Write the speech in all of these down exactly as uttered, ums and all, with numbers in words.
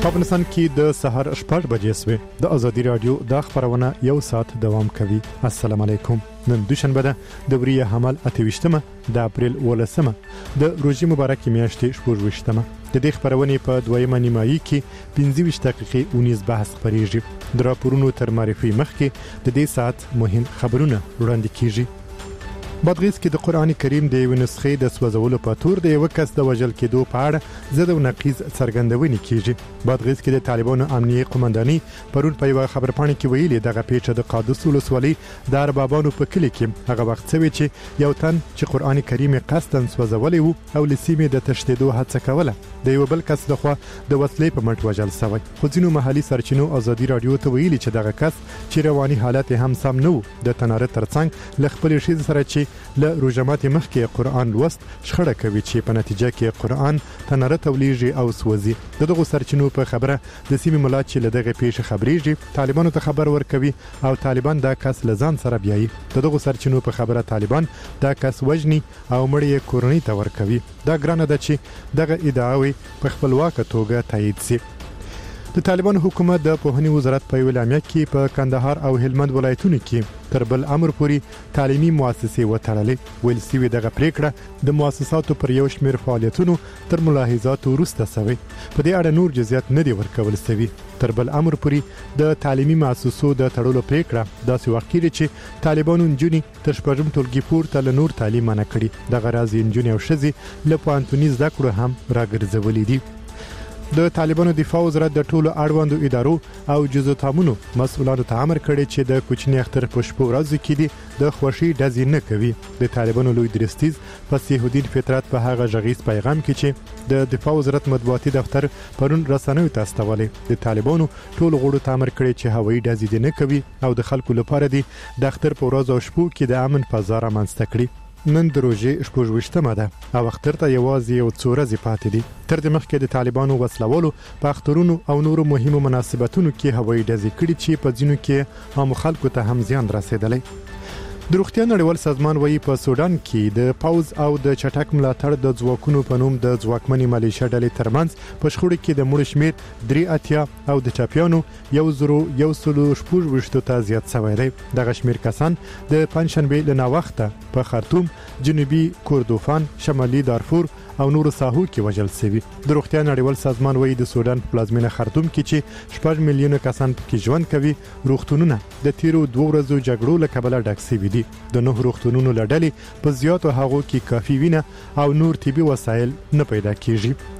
افغانستان کې د سحر شپږ بجې سوې د ازادي رادیو د خبرونه یو ساعت دوام کوي. السلام علیکم. نن دوشنبه ده د وریه حمل اتويشتمه د اپریل ولسمه د روزي مبارکي میاشتې شپږويشتمه. د دې خبرونه په دویمه نیمایي کې پنځه ویشت دقیقې اونیز بحث خبرېږي. د راپورونو تر معرفي مخکې د دې ساعت مهم خبرونه وړاندې کیږي. بادغیس کې د قرآن کریم د یو نسخې د سوځولو په تور د یو کس د وژل کېدو په اړه زده او نقیض څرګندونې کیږي. بادغیس کې د طالبانو امنیه قومنداني پرون په یو خبرپاڼه کې ویلي دغه پیښه د قادس ولسوالۍ د اربابانو په کلی کې هغه وخت شوی چې یو تن چې قرآن کریم قصداً سوځولی وو او لسیمې د تشدیدو هڅه کوله د یو بل کس لخوا د وسلې په مټ وژل شوی. خو ځینو محلي سرچینو ازادي رادیو ته ویلي چې دغه کس چې رواني حالت هم سم نه وو د تناره ترڅنګ ل خپل شي سره چې له روزمات مخکې قرآن لوست شخړه کوي چې په نتیجه کې قرآن تناره تولیږي او سوځي. دغه سرچینو په خبره د سیمې ملا چې له دغه پیښه خبرېږي طالبانو ته خبر ورکوي او طالبان دا کس لزان سره بیایي. دغه سرچینو په خبره طالبان دا کس وجني او مړی کورنۍ ته ورکوي. دا ګرانه ده چې دغه ادعاوي په خپلواکه توګه تایید شي. د طالبان حکومت د پوهنې وزارت په ویل امر کې په کندهار او هلمند ولایتونو کې تر بل امر پوري تعلیمي مؤسسې وتړلې. ویل سوي دغه پریکړه د مؤسساتو پر یو شمېر فعالیتونو تر ملاحظاتو وروسته شوی. په دې اړه نور جزئیات نه دي ورکول شوي. تر بل امر پوري د تعلیمي مؤسسو د تړلو پریکړه داسې وخت کې چې طالبانو نجونې تر شپږم ټولګي پورته له نور تعلیم نه کړي. دغه راځي نجونې او ښځې له پوهنتوني زده کړو هم راګرځولې دي. د طالبانو دفاع وزارت د ټولو اړوندو ادارو او جزوتامونو مسؤلانو ته امر کړی چې د کوچنی اختر په شپو ورځو کې دي د خوشي ډزې نه کوي. د طالبانو لوی درستیز فصیح الدین فطرت په هغه غږیز پیغام کې چې د دفاع وزارت مطبوعاتي دفتر پرون رسنیو ته استولې د طالبانو ټولو غړو ته امر کړی چې هوایي ډزې نه کوي او د خلکو لپاره دي د اختر په ورځ او شپو کې د امن فضا رامنځته کړي. نن د روزي شپږويشتمه ده او اختر ته یوازې یو څو ورځې پاتې دي. تر دې مخکې د طالبانو وسلوالو په اخترونو او نورو مهمو مناسبتونو کې هوایي ډزې کړي چې په ځینو کې عام خلکو ته هم زیان رسیدلی. د روغتیا نړیوال سازمان وایي په سودان کې د پاوز او د چټک ملاتړ د ځواکونو په نوم د ځواکمنې مالیشیا ډلې ترمنځ په شخړو کې د مړو شمیر درې اتیا او د چاپیانو یو زرو یو سلو شپږ ویشتو ته زیات شوی دی. دغه شمیر کسان د پنځشنبه له ناوخته په خرطوم، جنوبي کردوفان، شمالي دارفور او نورو ساحو کې وژل شوي. د روغتیا نړیوال سازمان وایي د سودان په پلازمینه خرطوم کې چې شپږ میلیونه کسان پکې ژوند کوي روغتونونه د تیرو دوه ورځو جګړو له کبله ډک شوي دي. د نوو روغتونونو له ډلې په زیاتو هغو کې کافي وینه او نور طبي وسایل نه پیدا کیږي.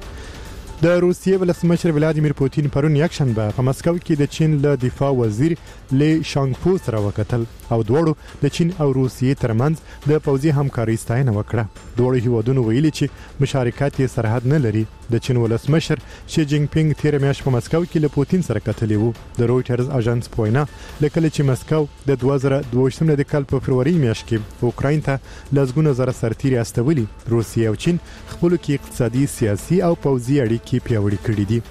د روسیې ولسمشر ولادیمیر پوتین پرون یکشنبه په مسکو کې د چین له دفاع وزیر لی شانګفو سره وکتل او دواړو د چین او روسیې ترمنځ د پوځي همکارۍ ستاینه وکړه. دواړو هیوادونو ویلي چې مشارکت یې سرحد نه لري. د چین ولسمشر شي جینګ پینګ تیر میاشت په مسکو کې له پوتین سره کتلی وو. د رويټرز اژانس پوینا لیکل چې مسکو د دوه زره دوه ویشتم د کال په فروری میاشت کې اوکراین ته لزګونه زره سرتیري استولي. روسیه او چین خپل کې اقتصادي، سیاسي او پوځي اړیکې کې پیاوړي کړی دي.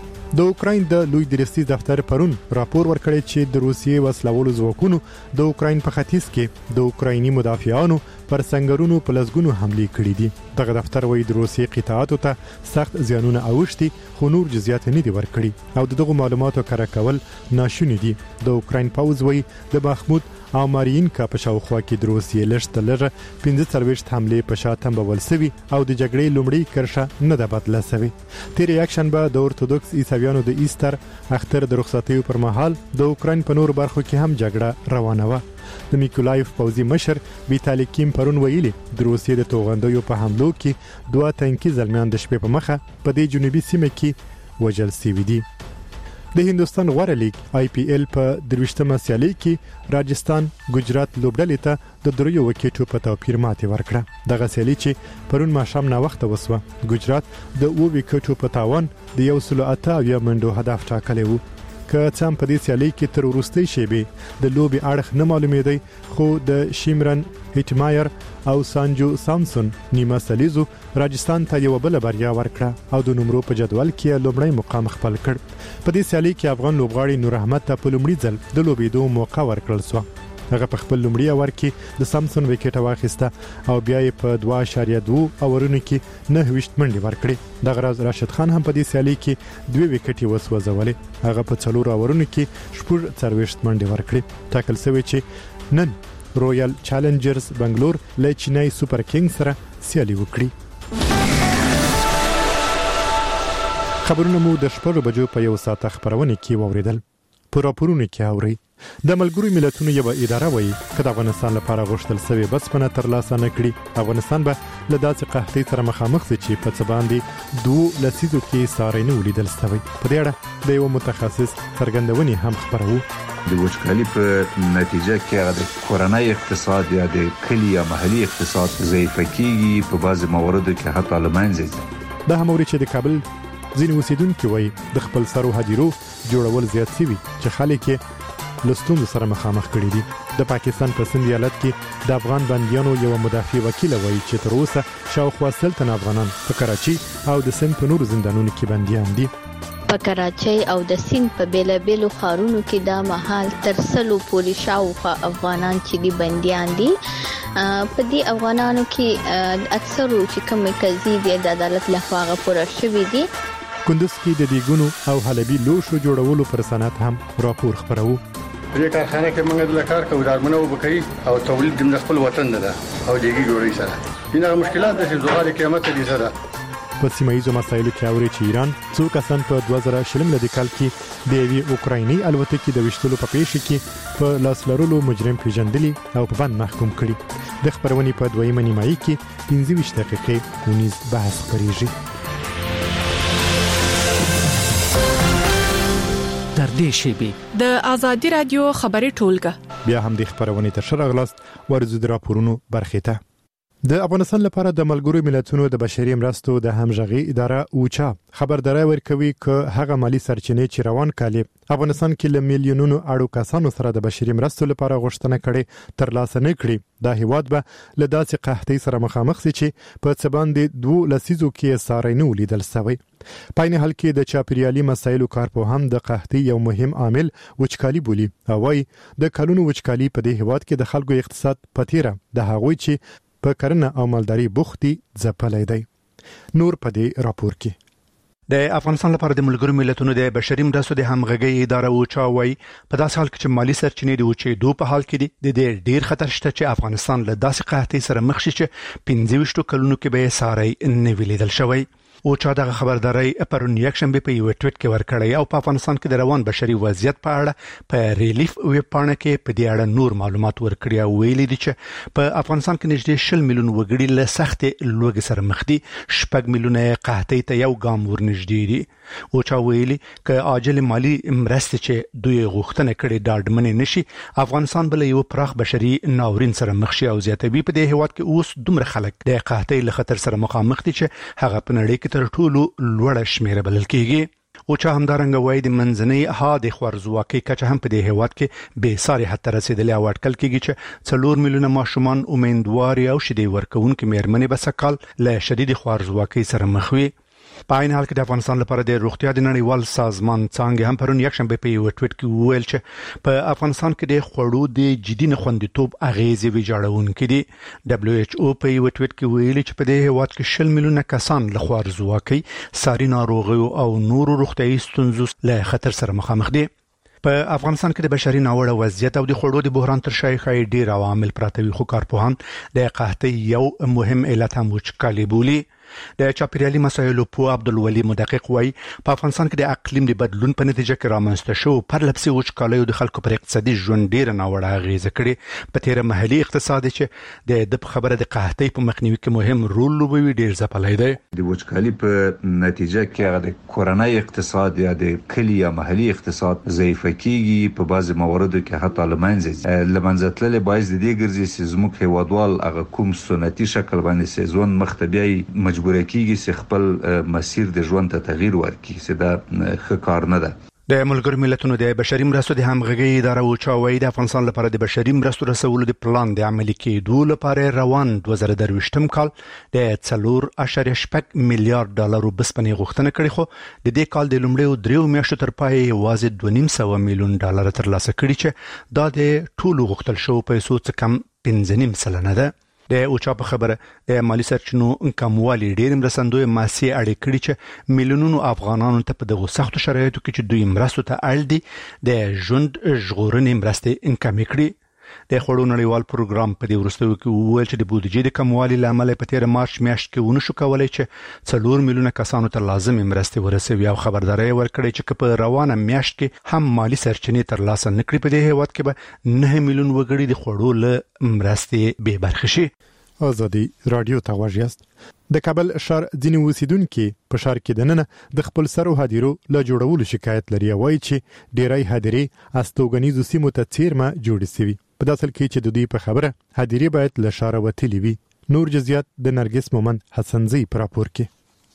د اوکراین د لوی درستیز دفتر پرون راپور ورکړی چې د روسیې وسلوالو ځواکونو د اوکراین په ختیځ کې د اوکرایني مدافعانو پر سنگرونو په لزګونو حمله کړې دي. دغه دفتر وایي د روسیې قطاعاتو ته سخت زیانونه اوښتي خو نور جزئیات نه دي ورکړي او دغه معلوماتو کره کول ناشونی دي. د اوکراین پوځ وایي د محمود او مارینکا په شاوخوا کې د روسیې لږ تر لږه پنځه څلوېښت حملې په شا تمبول شوي او د جګړې لومړۍ کرښه نه ده بدله شوې. تېره یکشنبه د اورتودوکس عیسویانو د ایستر اختر د رخصتیو پر مهال د اوکراین په نورو برخو کې هم جګړه روانه وه. د میکولایف پوځي مشر ویتالی کیم پرون ویلي د روسیې د توغندیو په حملو کې دوه تنکي زلمیان د شپې په مخه په دې جنوبي سیمه کې وژل شوي دي. د هندستان غوره لیگ آی پی ایل په درویشتمه سیالۍ کې راجستان ګجرات لوبډلې ته د دریو وکټو په توپیر ماتې ورکړه. دغه سیالي چې پرون ماښام ناوخته وسوه ګجرات د اوه وکټو په تاوان د یو سلو اته اویا منډو هدف ټاکلی وو. که څه هم په دې سیالۍ کې تر وروستۍ شېبې د لوبې اړخ نه معلومېدی خو د شیمرن هیټمایر او سانجو سامسون نیمه سلیزو راجستان ته یو بل بریا ورکړه او د نمرو په جدول کې لومړی مقام خپل کړ. په دې سیالۍ کې افغان لوبغاړي نور احمد ته په لومړي ځل د لوبېدو موقع ورکړل شو. هغه په خپل لومړي اوور کې د سامسون وکټ واخیسته او بیا یې په دوه اعشاریه دوه اورونو کې نه وشت منډي ورکړي. د غراز راشد خان هم په دې سیالي کې دوه وکټي وسوځولې. هغه په څلور اورونو کې شپږ څلوېښت منډي ورکړي. ټاکل شوی چې نن رویال چالنجرز بنگلور له چینای سوپر کینګ سره سیالي وکړي. خبرونه مو د شپږ بجو په یو ساعت خبرونه کې ووریدل. په راپورونو کې اوري د ملګرو ملتونو یو اداره وایي چې د افغانستان لپاره غوښتل شوی بسپنه ترلاسه نکړي افغانستان به له داسې قحطۍ سره مخامخ شي چې په څه باندې دوه لسیزو کې ساري نه ولیدل شوی. په دې اړه د یو متخصص څرګندونې هم خبرو. د وچکالي په نتیجه کې د کورنۍ اقتصاد یا د کلی یا محلي اقتصاد ضعیف کیږي. په بعض مواردو کې حتی لمنځه ځي. دا هم اوري چې د کابل ځینې اوسیدونکو وایي د خپل سرو هدیرو جوړول زیات شوي چې خلک یې لستون سره مخامخ کړي دي. د پاکستان په سند ایالت کې د افغان بنديانو یو مدافع وکیل وایي چې تر اوسه شاوخوا سل تن افغانان په کراچي او د سند په نورو زندانونو کې بنديان دي. په کراچي او د سند په بیلابیلو ښارونو کې دا مهال تر سلو پورې شاوخوا افغانان چې دي بنديان دي. په دې افغانانو کې اکثرو چې کوم قضیې د عدالت لخوا غوښتل شوې دي. کندوز کې د دیګونو او حلبي لوښو جوړولو پر صنعت هم راپور خبرو. په کارخانه کې موږ د کار کوو دارمنو وبکې او تولید د خپل وطن نه ده او دیګي جوړي سره ینه مشکلات د زوغال قیامت دي سره. په سیمایي مسایلو کې اوري چې ایران څو کسان په دوه زره شلم لدی کال کې د یوې اوکرایني الوتکې د وشتلو په پیښه کې په لاس لرلو مجرم پیژندلي او په بند محکوم کړي. د خبرونې په دویمه نیمایي کې پنځه ویشت دقیقې ونیز بحث خبريږي. در دې شیبي د ازادي رادیو خبري ټولګه بیا هم د خبرونې تر شرغلاست ورزو د راپورونو برخه ته. د افغانستان لپاره د ملګرو ملتونو د بشري مرستو د همغږي اداره اوچا خبرداري ورکوي چې هغه مالی سرچینې چې روان کالي افغانستان کې له میلیونونو اړو کسانو سره د بشري مرستو لپاره غوښتنه کړي تر لاسه نه کړي دا هیواد به له داسې قحطۍ سره مخامخ شي چې په څه باندې دوه لسیزو کې ساري نه ولیدل شوی. په نه حال کې د چاپیریالي مسایلو کارپوهان د قحطۍ یو مهم عامل وچکالي بولي او وايي د کلونو وچکالي په دې هیواد کې د خلکو اقتصاد پتیره د هغوی چې په کرنه او مالداري بوختي ځپلې دی. نور په دې راپور کې د افغانستان لپاره د ملګرو ملتونو د بشري مرستو د همغږي اداره اوچا وایي په داسې حال کې چې مالی سرچینې د اوچېدو په حال کې دي د ډېر ډېر خطر شته چې افغانستان له داسې قحطۍ سره مخ شي چې پنځه ویشت کلونو کې به ساري نه ولیدل شوی. اوچا دغه خبرداري پرون یک شنبه په یو ټویټ کې ورکړی او په افغانستان کې د روان بشري وضعیت په اړه په ریلیف ویب پاڼه کې په دې اړه نور معلومات ورکړي او ویلي دي چې په افغانستان کې نږدې شل میلیون وګړي له سخت لوږې سره مخ دي. شپږ میلیونه قحطۍ ته یو ګام ورنږدې دي. اوچا ویلي چې عاجل مالی مرستې چې دوی غوښتنه کړې ډاډمنې نشي افغانستان بل یو پراخ بشري ناورین سره مخ شي او زیاتوي په دې هیواد کې اوس دومره خلک د قحطۍ له خطر سره مخامخ دي چې هغه په نړۍ کې تر ټولو لوړه شمیره بلل کېږي. اوچا همدارنګه وایي د منځنۍ ها د خوارزواکۍ کچه هم په دې هیواد کې به ساري حتی رسیدلې او اټکل کېږي چې څلور میلیونه ماشومان امیندواري او شیدې ورکوونکې مېرمنې به سکهال له شدید خوارزواکۍ سره مخ وي. په عین حال کې د افغانستان لپاره د روغتیا د نړیوال سازمان څنګه هم پرون یک شنبه په یو ټویټ کې وویل چې په افغانستان کې د خوړو د جدي نه خوندیتوب اغیزې ویجاړونکې دي. دبليو ایچ او په یو ټویټ کې ویلي چې په دې هیواد کې شل میلیونه کسان له خوارزواکۍ ساري ناروغیو او نورو روغتیايي ستونزو له خطر سره مخامخ دي. په افغانستان کې د بشري ناوړه وضعیت او د خوړو د بحران تر شا ښایي ډېر عوامل پراته وي خو کارپوهان د قحطۍ یو مهم علت هم وچکالي بولي. د چاپیریالي مسایلو په عبدالولي مدقق وایي په افغانستان کې د اقلیم د بدلون په نتیجه کې رامنځته شو پرلپسې وچکالۍ د خلکو پر اقتصادي ژوند ډېره ناوړه اغیزه کړې. په تیره محلي اقتصاد چې د د خبره د قحطۍ په مخنیوي کې مهم رول لوبوي ډېر ځپلی دی. د وچکالي په نتیجه کې هغه د کورنۍ اقتصاد یا د کلی یا محلي اقتصاد ضعیف کیږي. په بعض مواردو کې حتی لمنځه ځي. لمنځه تللې باعث د دې ګرځي چې زموږ هیوادوال هغه کوم سنتي شکل باندې سیزون مختبیای مجبور کیږي چې خپل مسیر د ژوند ته تغییر ورکړي چې دا ښه کار نه ده. د ملګرو ملتونو د بشري مرستو د همغږي اداره او چاوي د افغانستان لپاره د بشري مرستو رسولو د پلان د عملي کېدو لپاره روان دوه زره درویشتم کال د څلور اشاریه شپږ میلیارډ ډالر بسپنې غوښتنه کړې، خو د دې کال د لومړیو دریو میاشتو تر پای یوازې دوه نیم سوه میلیون ډالر ترلاسه کړي چې دا د ټولو غوښتل شوو پیسو څخه کم پنځه نیم سلنه ده. د اوچا په خبره د مالی سرچینو کموالی ډېر مرستندوی ماسي اړې کړي چې میلیونونو افغانانو ته په دغه سختو شرایطو کې چې دوی مرستو ته اړ دي د ژوند ژغورنې مرستې کمې کړي. د خوړو نړیوال پروګرام په دې وروستیو کې وویل چې د بودیجې د کموالي له امله په تیر مارچ میاشت کې ونه شو کولای چې څلور میلیونه کسانو ته لازمي مرستې ورسوي او خبرداري ورکړي چې په روانه میاشت کې هم مالی سرچینې ترلاسه نکړي په دې هیواد کې به نه میلیون وګړي د خوړو له مرستې بې برخې شي. آزادي رادیو ته واجیاست. د کابل شهر ځینې اوسیدونکو په شهر کې دننه د خپل سرو هدیرو له جوړولو شکایت لري، وایي چې ډیری هدیرې استوګنیزو سیمو ته چیرمه جوړې شوي، په داسې کې چې د دوی په خبره هدیرې باید له شهر وتلې وي. نور جزئیات د نرګس مومند حسنزی پر راپور کې.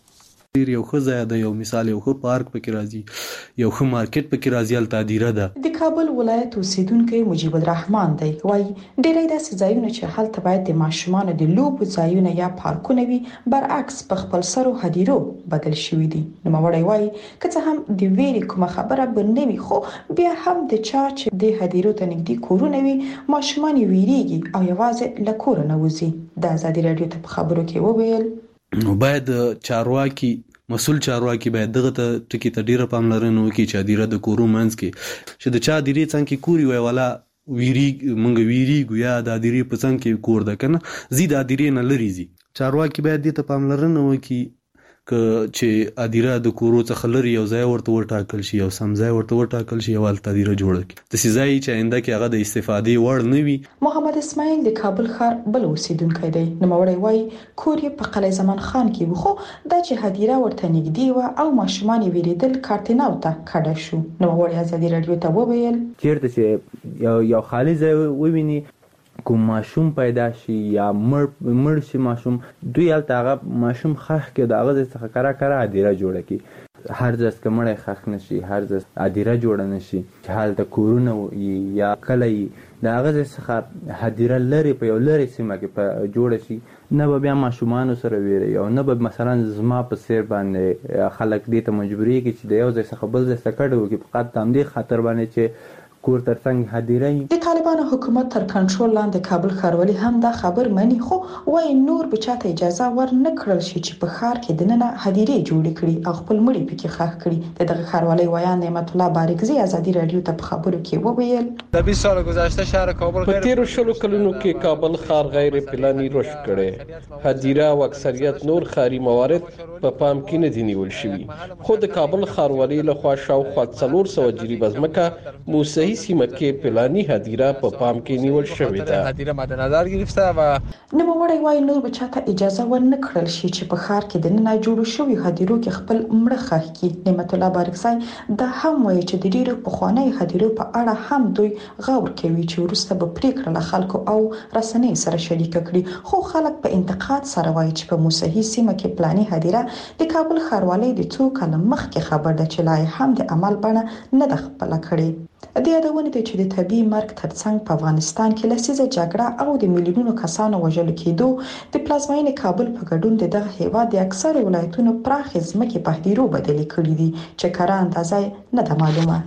یو ښه ځای ده، یو مثال یو ښه پارک پکې راځي، یو ښه مارکیټ پکې راځي، هلته هدیره ده. د کابل ولایت اوسیدونکی مجیب الرحمن دی، وایي ډېری داسې ځایونه چې هلته باید د ماشومانو د لوبو ځایونه یا پارکونه وي برعکس په خپل سرو هدیرو بدل شوي دي. نوموړی وایي که څه هم د ویرې کومه خبره به نه وي، خو بیا هم د چا چې د هدیرو ته نږدې کورونه وي ماشومان یې ویریږي او یوازې له کوره نه وځي. د ازادي راډیو ته په خبرو کې وویل نو باید چارواکي مسول چارواکي باید دغه ته ټکی ته ډیره پاملرنه وکړي چې هدیره د کورو منځ کې چې د چا هدیرې څنګه کې کوري وای ولا ویری مونږ ویریږو یا د هدیرې په څنګ کې کور ده کنه زی د هدیرې نه لري زی. چارواکي باید دې ته پاملرنه وکړي ک چې هدیره د کورو څخه لري یو ځای ورته ورټاکل شي، یو سم ځای ورته ورټاکل شي، یو هلته هدیره جوړه کړي د سې ځای چې آینده کې هغه د استفادې وړ نه وي. محمد اسماعیل د کابل ښار بل اوسیدونکی دی. نوموړی وایي کور یې په قلعه زمان خان کې و، خو دا چې هدیره ورته نږدې وه او ماشومان یې ویرېدل کارتیناو ته کډه شو. نوموړی ازادي راډیو ته وویل چیرته چې یو یو خالي ځای وویني کوم ماشوم پیدا شي یا مړ مړ شي ماشوم، دوی هلته هغه ماشوم خښ کې د هغه څخه کرا کرا هدیره جوړه کړي. هر ځای که مړی خښ نه شي، هر ځای هدیره جوړه نه شي، چې هلته کورونه یا کلی د هغه ځای څخه هدیره لرې په یو لرې سیمه کې په جوړه شي، نه به بیا ماشومانو سره ویري او نه به مثلا زما په څیر باندې خلک دې ته مجبورېږي چې د یو ځای څخه بل ځای ته کډه وکړي فقط د همدې خاطر باندې چې کور ترڅنګ هدیره. د طالبانو حکومت تر کنټرول لاندې کابل ښاروالي هم دا خبر مني، خو وايي نور به چاته اجازه ور نه کړل شي چې په ښار کې دننه هدیرې جوړې کړي او خپل مړي پکې ښخ کړي. د دغه ښاروالي ویان نعمت الله بارکزي ازادي راډیو ته په خبرو کې وویل د بیست سال گذشته شهر کابل په تیر شلو کلونو کې کابل ښار غیر پلاني رشد کړي. هدیره او اکثریت نور ښاري موارد په پام کې نه دي نیول شوي، خو د کابل ښاروالي له خوا شاوخوا څلور سوه جریبه ځمکه موسهي سیمه کې پلاني هدیره په پام کې نیول شوې ده. هدیره مد نظر گرفته و نوموړی وایي نور به چاته اجازه ور نه کړل شي چې په ښار کې دننه جوړو شوي هدیرو کې خپل مړه ښخ کړي. نعمت الله بارکزی دا هم وایي چې د ډیرو پخوانیو هدیرو په اړه هم دوی غور کوي چې وروسته به پریکړه له خلکو او رسنۍ سره شریکه کړي، خو خلک په انتقاد سره وایي چې په موسهي سیمه کې پلاني هدیره د کابل ښاروالۍ د څو کاله مخکې خبر ده چې لا هم د عمل بڼه نه ده خپله کړې. د یادونه ده چې د طبي مرګ ترڅنګ په افغانستان کې لسیزه جګړه او د میلیونونو کسانو وژل کېدو د پلازمینې کابل په ګډون د دغه هیواد د اکثر ولایتونو پراخې ځمکې په هدیرو بدلې کړې دي چې کره اندازه نه ده معلومه.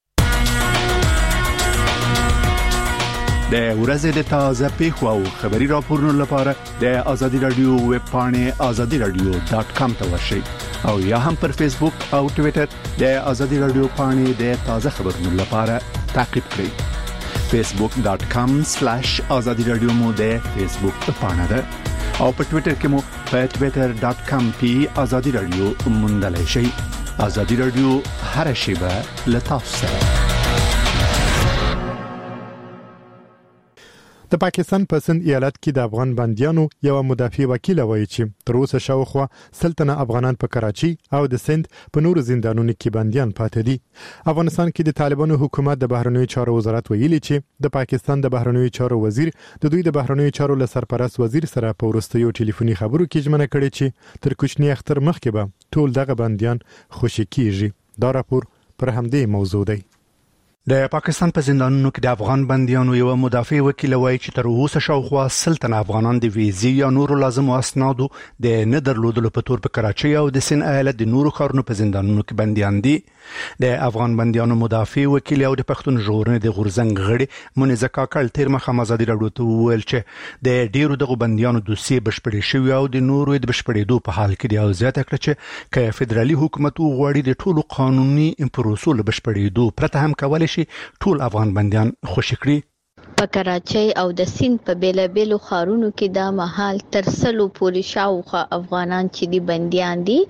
د ورځې د تازه پیښو او خبري راپورونو لپاره د ازادي رادیو ویب پاڼې ازادي رادیو ډاټ کام ته ورشئ او یا هم پر فیسبوک او ټوئیټر د ازادي رادیو پاڼې د تازه خبرونو لپاره تعقیب کړئ. فیسبوک ډاټ کام سلیش ازادي رادیو مو د فیسبوک پاڼه ده او په ټوئیټر کې مو په ټوئیټر ډاټ کام پی ازادي رادیو موندلای شئ. ازادي رادیو هر شیبه له تاسو سره. د پاکستان په سند ایالت کې د افغان بنديانو یو مدافع وکیل وایي چې تر اوسه شاوخوا سلطنه افغانان په کراچي او د سند په نورو زندانونو کې بنديان پاتې دي. افغانستان کې د طالبانو حکومت د بهرنیو چارو وزارت ویلي چې د پاکستان د بهرنیو چارو وزیر د دوی د بهرنیو چارو له سرپرست وزیر سره په وروستیو ټلیفوني خبرو کې ژمنه کړې چې تر کوچني اختر مخکې به ټول دغه بنديان خوشي کیږي. دا راپور پر همدې موضوع دی. د پاکستان په زندانونو کې د افغان بنديانو یو مدافع وکیل وایي چې تر اوسه شاوخوا سل تنه افغانان د ویزې یا نورو لازمو اسنادو د نه درلودلو په تور په کراچۍ او د سند ایالت د نورو ښارونو په زندانونو کې بنديان دي. د افغان بنديانو مدافع وکیل او د پښتون ژغورنې د غورځنګ غړي منیزه کاکړ تیر مخه ازادي راډیو ته وویل چې د ډیرو دغه بنديانو دوسیې بشپړې شوې او د نورو د بشپړېدو په حال کې دی او زیاته کړه چې که فدرالي حکومت وغواړي د ټولو قانوني پروسو له بشپړېدو پرته هم کولای شي ټول افغان بنديان خوشي کړي. په کراچۍ او د سند په بیلابېلو ښارونو کې دا مهال تر سلو پورې شاوخوا افغانان چې دي بنديان دي.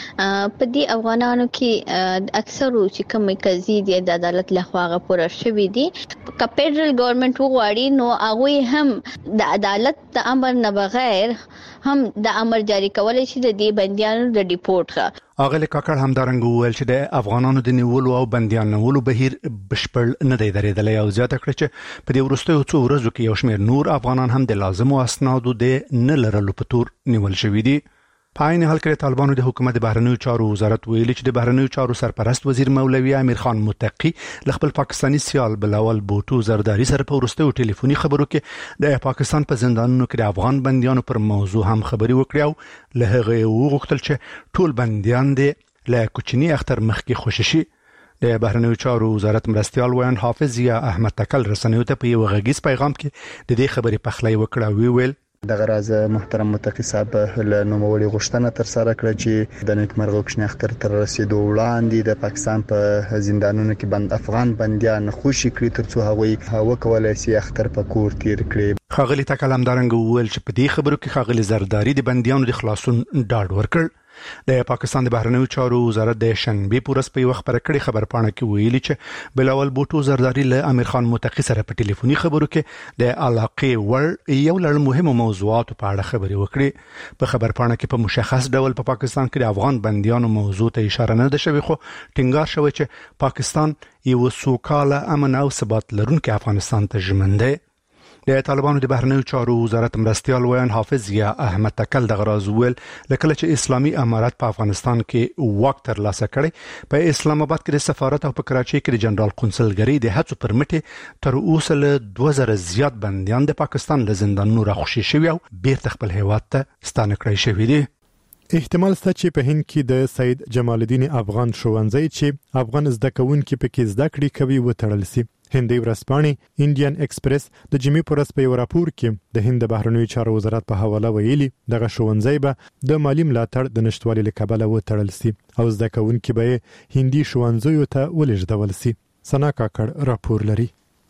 په دې افغانانو کې اکثرو چې کومې قضیې دي د عدالت لخوا غوړه شوې دي. که فدرال ګورنمنت وغواړي نو هغه هم د عدالت د امر نه بغیر هم د امر جاری کولای شي د دې بنديانو د ډیپورت ښه. اغلی کاکړ هم دارنګ وویل چې د افغانانو د نیولو او بنديانولو بهیر بشپړ نه دی درېدلی او زیاته کړه چې په دې وروستیو څو ورځو کې یو شمېر نور افغانان هم د لازمو اسنادو د نه لرلو په تور نیول شوي دي. په عین حال کې طالبانو د حکومت د بهرنیو چارو وزارت ویلي چې د بهرنیو چارو سرپرست وزیر مولوي امیر خان متقي ل خپل پاکستاني سیال بلاول بوټو زرداری سره په وروستیو ټلیفوني خبرو کې د پاکستان په زندانونو کې د افغان بنديانو پر موضوع هم خبري وکړي او له هغه وغوښتل چې ټول بنديان د له کوچني اختر مخکې خوشي شي. د بهرنیو چارو وزارت مرستيال ویان حافظ یا احمد تکل رسنیو ته په یو غږیز پیغام کې د دې خبرې پخلی وکړه وی ویل د غراز محترم متقي صاحب له نوموړي غوښتنه تر سره کړه چې د نیکمرغه کوچنی اختر تر رسیدو وړاندې د پاکستان په زندانونو کې بند افغان بنديان خوشي کړي ترڅو هغوی وکولای شي اختر په کور تیر کړي. خاغلی تکلم دارنګ وویل چې په دې خبرو کې خاغلی زرداری د بنديانو د خلاصون ډاډ ورکړ. د پاکستان د بهرنیو چارو وزارت د شنبه پورس په وخت پر کړي خبرپاڼه کې ویلي چې بلاول بوټو زرداری له امیر خان متقي سره په ټلیفوني خبرو کې د علاقې ور یو لړ مهمه موضوعات په اړه خبري وکړي. په خبرپاڼه کې په مشخص ډول په پاکستان کې د افغان بنديانو موضوع ته اشاره نه ده شوې خو ټینګار شوی چې پاکستان یو سوکاله امن او ثبات لرونکي افغانستان ته ژمن دی. د طالبانو د بهرنیو چارو وزارت مرستيال ویان حافظ یا احمد تکل د غراز ویل لکه چې اسلامي امارات په افغانستان کې واک تر لاسه کړي په اسلام آباد کې د سفارت او په کراچۍ کې د جنرال قونسلګری د هڅو پر مټ تر اوسه له دوه زره زیات بنديان د پاکستان له زندانونو راخوشي شوي او بیرته خپل هیواد ته ستانه کړی شوي دي. احتمال شته چې په هند کې د سید جمال الدین افغان ښوونځی چې افغان زده کوونکي پکې زده کړې کوي وتړل شي. هندي ورځپاڼې انډین ایکسپریس د جمعې پر ورځ په یو راپور کې د هند بهرنیو چارو وزارت په حواله ویلي دغه ښوونځی به د مالی ملاتړ د نشټوالي لکبله وتړل شي او زده کوونکي به هندي ښوونځیو ته ولېږدول شي. سنا کاکړ راپور لري.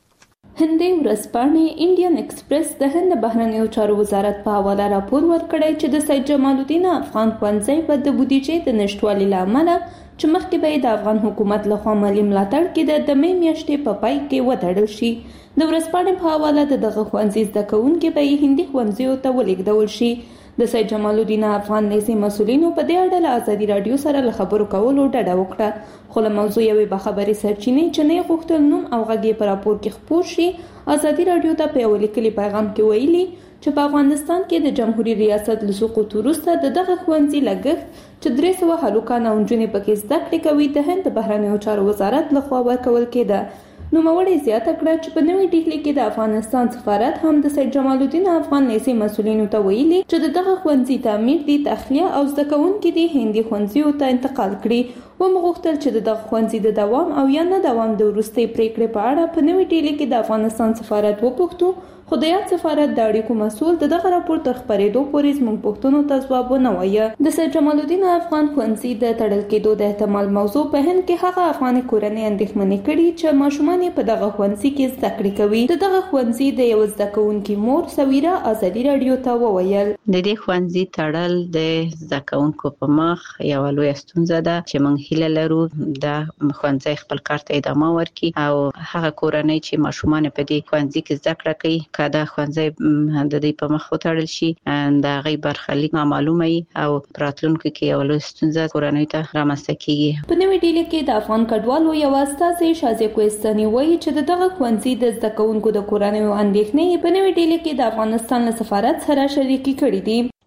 هندي ورځپاڼې انډین ایکسپریس د هند بهرنیو چارو وزارت په حواله راپور ورکړی چې د سید جمال الدین افغان ښوونځی په د بودیجې د نشټوالي لامل چې مخکې به د افغان حکومت له خوا مالی ملاتړ کې د مې میاشتې په پای کې وتړل شي. د ورځپاڼې په حواله د دغه ښوونځي زده کوونکي به یې هندي ښوونځیو ته ولېږدول شي. د سید جمال الدین افغان نیسي مسؤلینو په دې اړه له ازادي راډیو سره له خبرو کولو ډډه وکړه خو له موضوع یوې باخبرې سرچینې چې نه غوښتل نوم او غږ یې په راپور کې خپور شي ازادي راډیو ته په یو لیکلي پیغام کې ویلي چې په افغانستان کې د جمهوریت ریاست له سقوط وروسته د دغه ښوونځي لګښت چې درې سوه هلکان او نجونې پکې زده کړې کوي د هند بهرنیو چارو وزارت لخوا ورکول کېده. نوموړي زیاته کړه چې په نوې ډیلي کې د افغانستان سفارت هم د سید جمال الدین افغان نیسي مسؤلینو ته ویلي چې د دغه ښوونځي تعمیر دي تخلیه او زده کوونکي دي هندي ښوونځیو ته انتقال کړي. ومغوښتل چې د دغه ښوونځي د دوام او یا نه دوام د وروستۍ پریکړې په اړه په نوې ډیلي کې د افغانستان سفارت وپوښتو خو د یاد سفارت د اړیکو مسؤل د دغه راپور تر خپرېدو پورې زموږ پوښتنو ته ځواب ونه وایه. د سید جمال الدین افغان ښوونځي د تړل کېدو د احتمال موضوع په هند کې هغه افغاني کورنۍ اندېښمنې کړي چې ماشومان یې په دغه ښوونځي کې زده کړې کوي. د دغه ښوونځي د یو زده کوونکي مور سویرا ازادي راډیو ته وویل د دې ښوونځي تړل د زده کوونکو په مخ یوه لویه ستونزه ده چې موږ هیله لرو د ښوونځي خپل کار ته ادامه ورکړي او هغه کورنۍ چې ماشومان په دې ښوونځي کې زده کړه کوي که دا ښوونځی د دې په مخ وتړل شي د هغې برخلیک نامعلومه وي او په راتلونکي کې یوه لویه ستونزه کورنۍ ته رامنځته کېږي. په نوې ډیلي کې د افغان کډوالو یو استازی شازیه کوهستاني وایي چې د دغه ښوونځي د زده کوونکو د کورنیو اندېښنې په نوې ډیلي کې د افغانستان له سفارت سره شریکې کړې دي.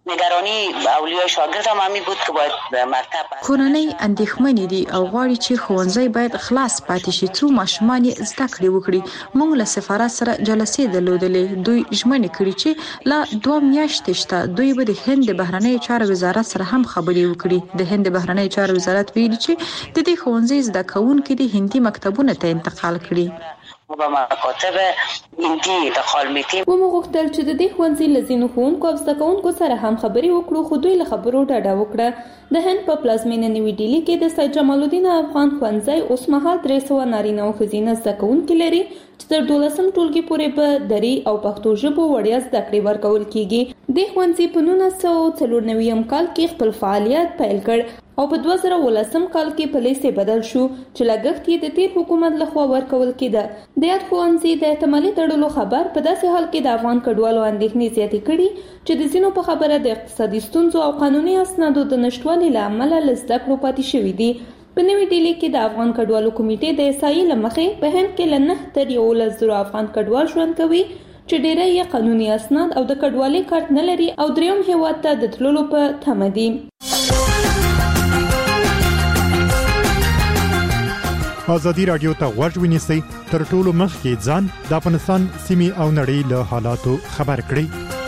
نگرانی اولیای شاگرد هم همین بود که باید مکتب کورنۍ اندېښمنې دي او غواړي چې ښوونځي باید خلاص پاتې شي څو ماشومان یې زده کړې وکړي. موږ له سفارت سره جلسې درلودلې. دوی ژمنې کړې چې لا دوه میاشتې شته دوی به د هند د بهرنیو چارو وزارت سره هم خبرې وکړي. د هند د بهرنیو چارو وزارت ویلي چې د دې ښوونځي زده کوونکي د هندي مکتبونو ته انتقال کړي. با مکاتب هندي انتقال میتیم. و موږ غوښتل چې د دې ښوونځي له ځینو ښوونکو او زده کوونکو سره هم خبرې وکړو خو دوی له خبرو ډډه وکړه. د هند په پلازمینه نوې ډیلي کې د سید جمال الدین افغان ښوونځي اوس مهال درې سوه نارینه او ښځینه زده کوونکي لري چې تر دولسم ټولګي پورې په دري او پښتو ژبو وړیا زده کړې ورکول کیږي. د ښوونځي په نولس سوه څلور نوي کال کې خپل فعالیت پیل کړ او په دوه زره ولسم کال کې په لیسې بدل شو چې لګښت یې د تیر حکومت لخوا ورکول کېده. د یاد ښوونځي د احتمالي تړلو خبر په داسې حال کې د افغان کډوالو اندېښنې زیاتې کړي چې د ځینو په خبره د اقتصادي ستونزو او قانوني اسنادو د نشټوالي له امله له زده کړو پاتې شوي دي. په نوې ډیلي کې د افغان کډوالو کمیټې د احصایې له مخې په هند کې له نه تر یولس زره افغان کډوال ژوند کوي چې ډېری یې قانوني اسناد او د کډوالۍ کارت نه لري او دریم هیواد ته د تللو په تمه دي. ازادي رادیو ته غوږ ونیسئ تر ټولو مخکې ځان د افغانستان سیمې او نړۍ له حالاتو خبر کړئ.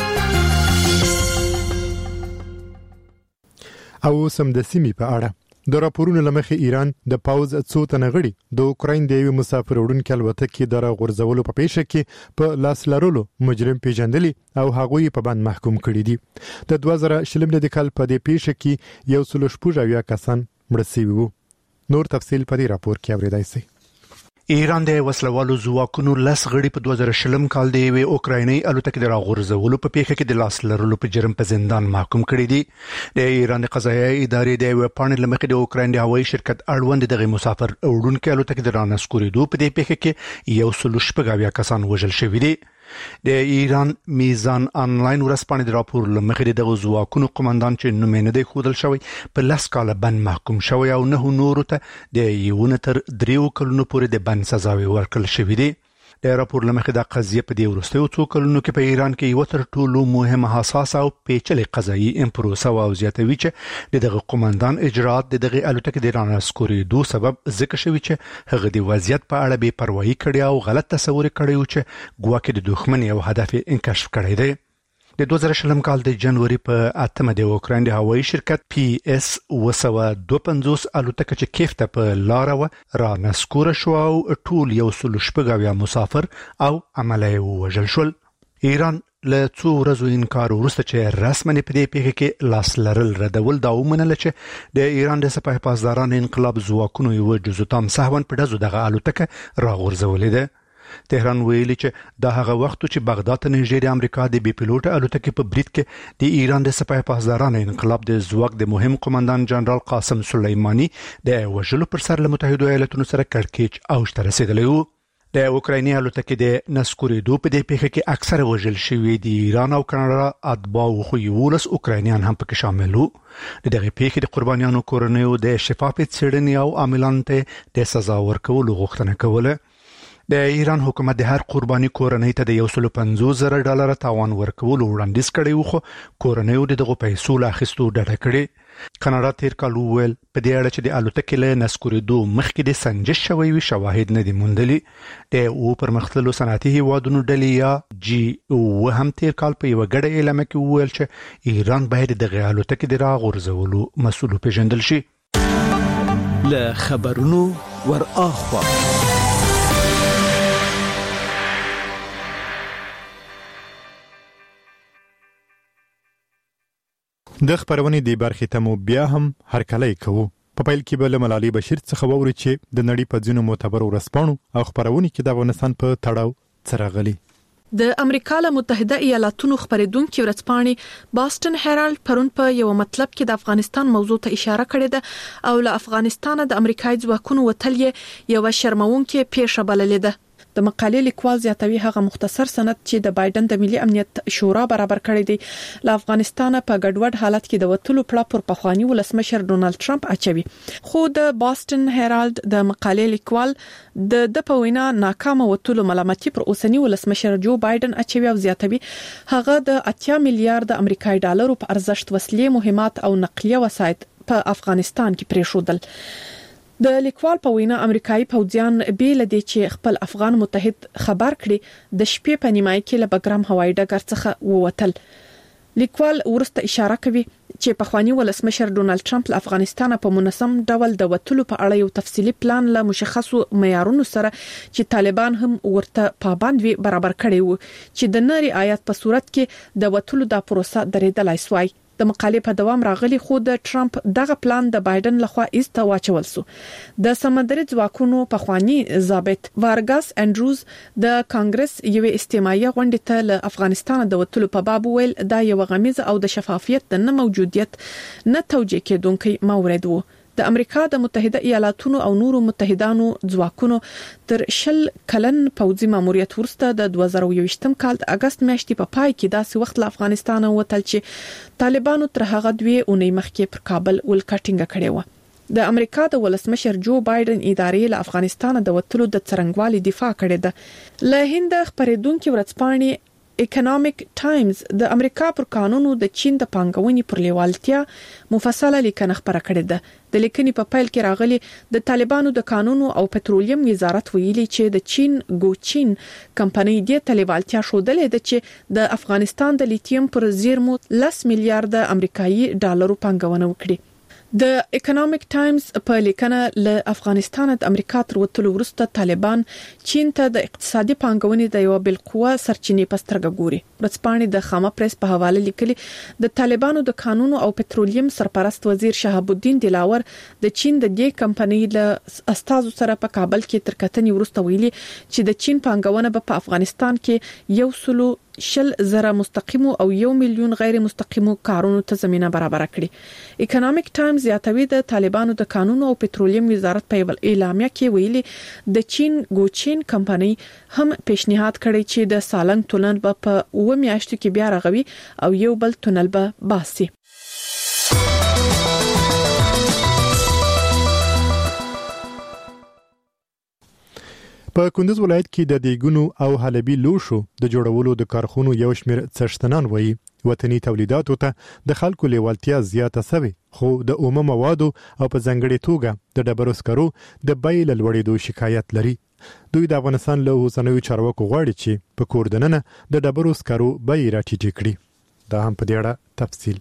او سم د سیمې په اړه د راپورونو لمخې ایران د پاوز څو تنه غړي د اوکراین د یو مسافر وړونکي الوتکې د راغورځولو په پیښه کې په لاس لرلو مجرم پیژندلي او هغوی په باندې محکوم کړي دي. د دوه زره شلم د کال په دې پیښه کې یو سل شپږ اویا کسان مړه شوي وو. نور تفصیل په دې راپور کې اورېدای شئ. ایران د وسلوالو ځواکونو لس غړي په دوه زره شلم کال د یوې اوکرایني الوتکې د راغورځولو په پیښه کې د لاس لرلو په جرم په زندان محکوم کړي دي. د ایران د قضایي ادارې د یو پاڼې لمخې د اوکراین د هوایي شرکت اړوند دغه مسافر وړونکي الوتکې د رانسکورېدو په دې پیښه کې یو سل شپږ اویا کسان وژل شوي دي. د ایران میزان انلاین ورځپاڼې د راپور لمخې دغه ځواکونو قومندان چې نوم یې نه دی ښودل شوی په لس کاله بند محکوم شوی او نه نورو ته د یو نه تر دریو کلونو پورې د بند سزاوي ورکړل شوې دي. د راپور لمخې د قضیه په دې وروستیو څو کلونو کې په ایران کې یو تر ټولو مهمه حساسه او پیچلې قضایي پروسه او زیاتوي چې دغه قومندان اجرات دغه الوتکې د رانسکورېدو سبب ذکر شوی چې هغه د وضعیت په اړه بې پروايي کړې او غلط تصور کړی و چې ګواکې د دښمن یو هدف انکشف کړی دی. د دوه زره شلم کال د جنوري په اتمه د اوکراین د هوایي شرکت پی اس اوه سوه دوه پنځوس الوتکه چې کیف ته په لاره و رانسکوره شو او ټول یو سل شپږ اویا مسافر او عمله وژل شول. ایران له څو ورځو انکار وروسته چې رسماً په دې پیښه کې لاس لرل ردول دا ومنله چې د ایران د سپاه پاسداران انقلاب ځواکونو یو جزء تام سهون په دغه دغه الوتکه راغورځولې ده. تهران ویلي چې دا هغه وخت چې بغداد ته نږدې د امریکا د بي پيلوټ الوتکې په برید کې د ایران د سپاه پاسداران انقلاب د ځواک د مهم قومندان جنرال قاسم سلیمانی د وژلو پر سر له متحده ایالاتونو سره کړکېچ اوج ته رسیدلی و. د اوکرایني الوتکې د نسکورېدو په دې پیښه کې اکثره وژل شوي د ایران او کاناډا اتباع خو یولس اوکراینیان هم پکې شامل وو. د دغه پیښې د قربانیانو کورنیو د شفافیت څېړنې او عاملانو ته د سزا ورکولو غوښتنه کوله. د ایران حکومت د هر قرباني کورنۍ ته د یو سل پنځوس زره ډالر تاوان ورکولو وړاندیز کړی و خو کورنیو دغه پیسو لا اخیستو ډډه کړې. کاناډا تیر کال وویل په دې اړه چې د الوتکې له نسکورېدو مخکې د سنجش شوی وي شواهد نه دي موندلي. د او پرمختللو صنعتي هیوادونو ډلې یا جی او هم تیر کال په یو غړې اعلان کې وویل چې ایران باید دغه الوتکې د راغورځولو مسؤل پیژندل شي. له خبرونو ور اخوا د خبرونې د برخې ته مو بیا هم هرکلی کوو. په پیل کې به له ملالۍ بشیر څخه واورئ چې د نړۍ په ځینو معتبرو ورځپاڼو او خبرونې کې د افغانستان په تړاو څه راغلي. د امریکا له متحده ایالاتونو خبرېدونکو ورځپاڼې باستن هیرالد پرون په یو مطلب کې د افغانستان موضوع ته اشاره کړې ده او له افغانستان د امریکایي ځواکونو وتل یې یو شرمونکې پیښه بللې ده. د مقالې لیکوال زیاتوي هغه مختصر سند چې د بایدن د ملي امنیت شورا برابر کړی دی له افغانستان په ګډوډ حالت کې د وټلو پړه پر پخوانی ولسمشر ډونالد ټرمپ اچوي. خو د باستن هیرالد د مقالې لیکوال د د په وینا ناکامه وټلو ملامتي پر اوسنی ولسمشر جو بایدن اچوي او زیاتوي هغه د اتیا میلیارډ امریکایي ډالرو په ارزښت وسلې مهمات او نقلیه وسایط په افغانستان کې پریښودل. د لیکوال په وینا امریکایي پوځیان بیل دي چې خپل افغان متحد خبر کړي د شپې په نیمای کې له بګرام هوایي ډګر څخه ووتل. لیکوال ورسته اشاره کوي چې پخوانی ولسمشر ډونالد ټرمپ له افغانستان په منظم ډول د وټلو په اړه یو تفصیلی پلان له مشخصو معیارونو سره چې طالبان هم ورته پابند وي برابر کړی وو چې د نری آیات په صورت کې د وټلو د پروسه درېدلای سوای. د مقالې په دوام راغلي خو د ټرمپ دغه پلان د بایدن لخوا ایسته واچول سو. د سمندري ځواکونو پخوانی ضابط وارګاس انډروز د کانګرس یوې استماعي غونډې ته له افغانستان د وټلو په باب ویل دا یو غمیزه او د شفافیت د نه موجودیت نه توجیه کېدونکي مورد وو. د امریکا د متحده ایالاتونو او نورو متحدانو ځواکونو تر شل کلن پوځي ماموریت ورسته د دوه زره یوویشتم کال د اگست میاشتې په پای کې داسې وخت له افغانستان وتل چې طالبانو تر هغه دوی اونۍ مخکې پر کابل ولکټینګ کړی و. د امریکا د ولسمشر جو بایدن ادارې له افغانستان د وټلو د څرنګوالي دفاع کړې ده. له هند خبرېدونکو ورځپاڼې اکونومیک ټایمز د امریکا پر قانونو د چین د پانګونې پر لیوالتیا مفصله لیکنه خبره کړې ده. د لیکنې په پیل کې راغلي د طالبانو د قانونو او پټرولیم وزارت ویلي چې د چین ګوچین کمپنۍ د لیوالتیا شودلې ده چې د افغانستان د لیتیم پر زیرمو لس میلیارډ امریکایي ډالرو پانګونه وکړي. د اکونومیک ټایمز په لیکنه له افغانستان د امریکا تر وټلو وروسته طالبان چین ته د اقتصادي پانګونې د یو بالقوه سرچینې پسترګه ګوري. ورځپاڼې د خامه پریس په حواله لیکلي د طالبانو د قانونو او پټرولیم سرپرست وزیر شهاب الدین دلاور د چین د دې کمپنۍ له استازو سره په کابل کې تر کتنې وروسته ویلي چې د چین پانګونه په افغانستان کې یو سلو شل زره مستقیمو او یو میلیون غیر مستقیمو کارونو ته زمينه برابر کړي. اکونومیک ټایمز یاتوي د طالبانو د قانونو او پټرولیم وزارت په اعلامیه کې ویلي د چین ګوچین کمپنۍ هم پیشنهاد کړی چې د سالنګ تونل په اوه میاشتو کې بیا رغوي او یو بل تونل به باسي. په کندوز ولایت کې د دیګونو او حلبي لوشو د جوړولو د کارخونو یو شمېر څښتنان وایي وطني تولیداتو ته د خلکو لیوالتیا زیاته شوه خو د اومه موادو او په ځنګړې توګه د ډبرو سکرو د بیې له لوړېدو شکایت لري. دوی د افغانستان له اوسنیو چارواکو غواړي چې په کور دننه د ډبرو سکرو بیې راټیټې کړي. دا هم په دې اړه تفصیل.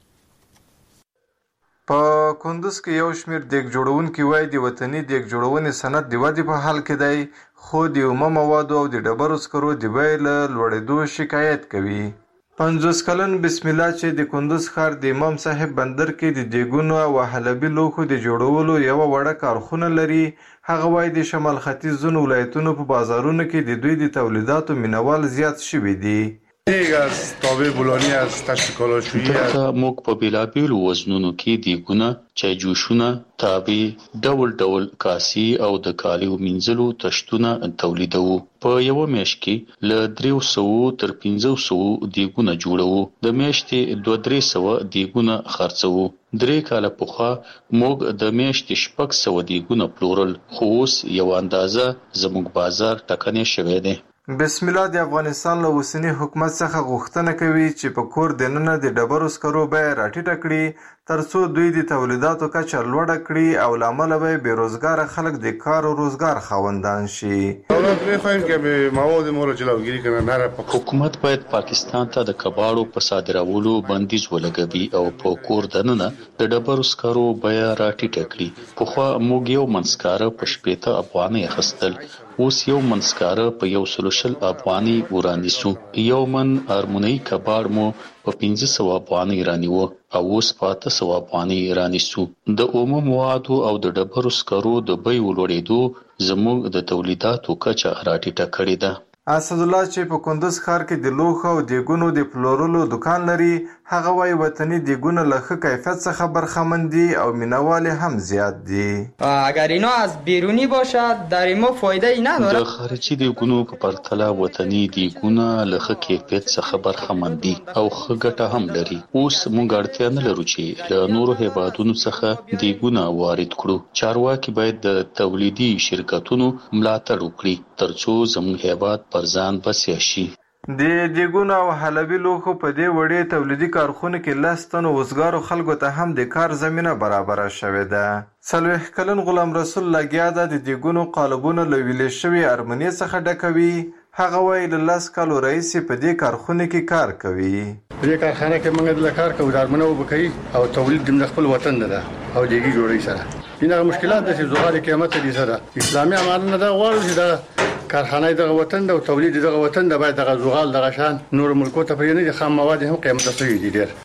په کندوز کې یو شمېر دیګ جوړونکي وایي د وطني دیګ جوړونې صنعت د ودې په حال کې دی خو د اومه موادو او د ډبرو سکرو د بیې له لوړېدو شکایت کوي. پنځوس کلن بسم الله چې د کندوز ښار د امام صاحب بندر کې د دیګونو او حلبي لوښو د جوړولو یو وړه کارخونه لري. هغه وایي د شمال ختیځ ځینو ولایتونو په بازارونو کې د دوی د تولیداتو مینوال زیات شوي دي. دیګ تابع بولانی از تشکیلاتشویی دلته موږ په بیلابیلو وزنونو کې دیګونه، چای جوشونه، تابع، ډول ډول کاسي او د کالیو مینځلو تشتونه تولیدوو. په یو میاشت کې له درې سوه تر پنځه سوه دیګونه جوړوو. د میاشتې دوه درې سوه دیګونه خرڅوو. درې کاله پخوا موږ د میاشتې شپږ سوه دیګونه پلورل خو اوس یو اندازه زموږ بازار ټکنی شوی دی. بسم الله د افغانستان له اوسني حکومت څخه غوښتنه کوي چې په کور دننه د ډبرو سکرو بیه راټیټه کړي ترڅو دوی د تولیداتو کچه لوړه کړي او له امله به بېروزګاره خلک د کار او روزګار خاوندان شي. دولت می‌خواهیم که به مواد ما را جلوگیری کنه نره. حکومت باید پاکستان ته د کباړو په صادرولو بندیز ولګوي او په کور دننه د ډبرو سکرو بیه راټیټه کړي. پخوا موږ یو منسکاره په شپېته افغانۍ اخیستل اوس یو منسکاره په یو سلو شل افغانۍ ورانیسو. یو من هارموني کباړ مو په پنځه سوه افغانۍ رانیوه او اوس په اته سوه افغانۍ رانیسو. د اومه موادو او د ډبرو سکرو د بیو لوړېدو زموږ د تولیداتو کچه راټیټه کړې ده. اسدالله چې په کندوز ښار کې د لوښو او دیګونو د پلورلو دکان لري هغه وايي وطني دیګونه له ښه کیفیت څخه برخمن دي او مینوال هم زیات دي. اگر اینا از بیرونی باشد در ما فایده ای نداره. د خارجي دیګونو په پرتله وطني دیګونه له ښه کیفیت څخه برخمن دي او ښه ګټه هم لري. اوس موږ اړتیا نه لرو چې له نورو هیوادونو څخه دیګونه وارد کړو. چارواکي باید د تولیدي شرکتونو ملاتړ وکړي ترڅو زموږ هیواد پر ځان بسیا شي. د دیګونو او حلبي لوښو په دې وړې تولیدي کارخونه کې لس تنو وزګارو خلکو ته هم د کار زمینه برابره شوې ده. څلوېښت کلن غلام رسول لګیا ده د دیګونو قالبونه له ویلې شوي ارمنې څخه ډکوي. هغه وایي له لس کالو راهیسې په دې کارخونه کې کار کوي. په دې کارخانه کې موږ د کار کوو د ارمنه وبکوي او تولید د خپل وطن ده او دیګي جوړي سره. اینه مشکلات د زغال قیامت دي سره اسلامي عملونه دا غواړي چې دا کارخانه دغه وطن د تولید دغه وطن د باید دغه زغال دغه شان نور ملکو ته پرې نه خام مواد هم قیمت شوی دي ډیر.